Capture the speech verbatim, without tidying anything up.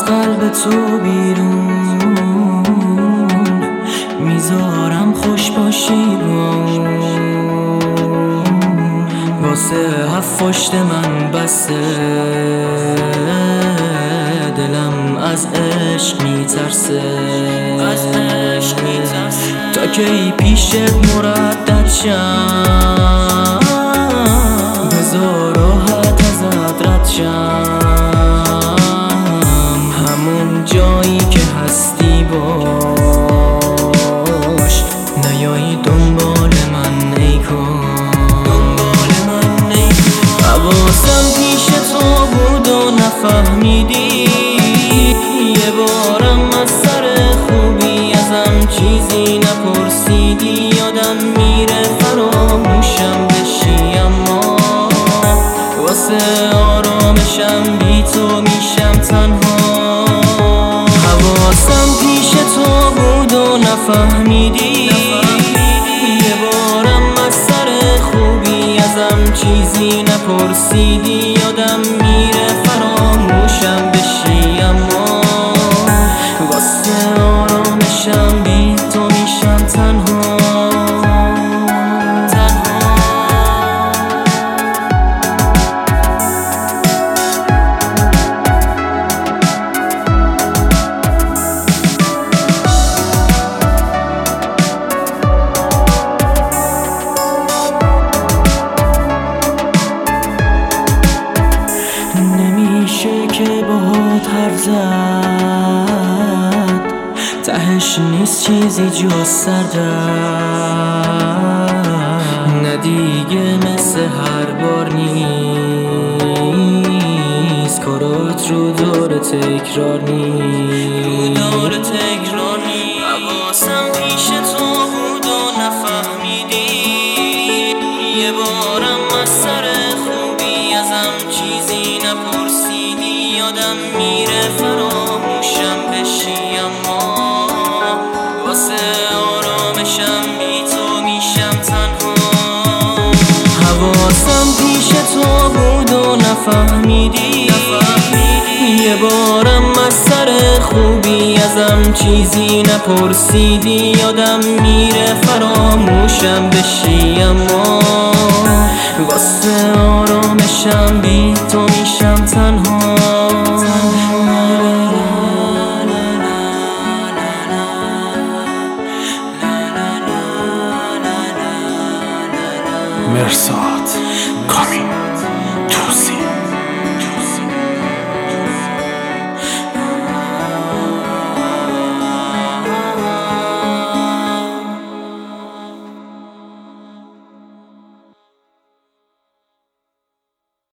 قلب تو بیرون، میذارم خوش باشی با واسه هفت پشت من بسته، دلم از عشق میترسه، از عشق میترسه. تا کی پیشت مردد شم، بذار راحت ازت رد شم، همون جایی که هستی باش، نیایی دنبال من ای کن، دنبال من ای کن. حواسم پیش تو بود و نفهمیدی، یه بارم از سر خوبی ازم چیزی نپرسیدی. یادم میره فراموشم بشی، اما واسه آرامشم بی تو میشم تنها. حواسم پیش تو بود و نفهمیدی، یه بارم از سر خوبی ازم چیزی نپرسیدی. یادم میره فراموشم بشی، اما واسه آرامشم بی تو میشم تنها. نمیشه که باهات حرف زد، تهش نیست چیزی جز سردرد. نه دیگه مثل هر بار نیست، کارات رو داره تکرار نیست، رو داره تکرار نیست. حواسم پیش تو بود و نفهمیدی، یه بارم از سر خوبی ازم چیزی نپرسیدی. یادم میره فراموشم بشی، اما واسه آرامشم بی تو میشم تنها. حواسم پیش تو بود و نفهمیدی، یه بارم از سر خوبی ازم چیزی نپرسیدی. یادم میره فراموشم بشی، اما واسه آرامشم بی تو میشم تنها. مرساد کامی توسی